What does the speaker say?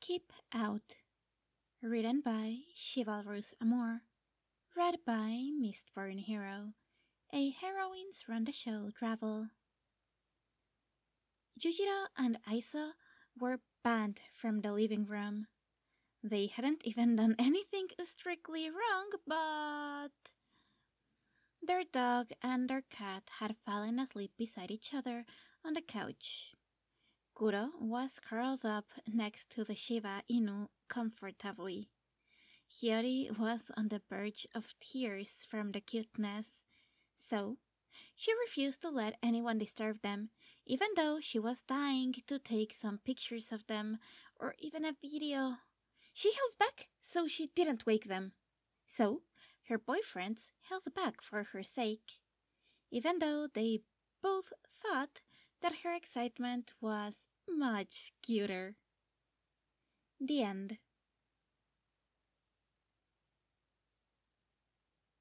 Keep Out, written by Chivalrous Amour, read by Mistborn Hero, a Heroines Run the Show travel. Yujiro and Aiso were banned from the living room. They hadn't even done anything strictly wrong, but their dog and their cat had fallen asleep beside each other on the couch. Kuro was curled up next to the Shiba Inu comfortably. Hiyori was on the verge of tears from the cuteness, so she refused to let anyone disturb them, even though she was dying to take some pictures of them or even a video. She held back so she didn't wake them. So her boyfriends held back for her sake, even though they both thought that her excitement was much cuter. The end.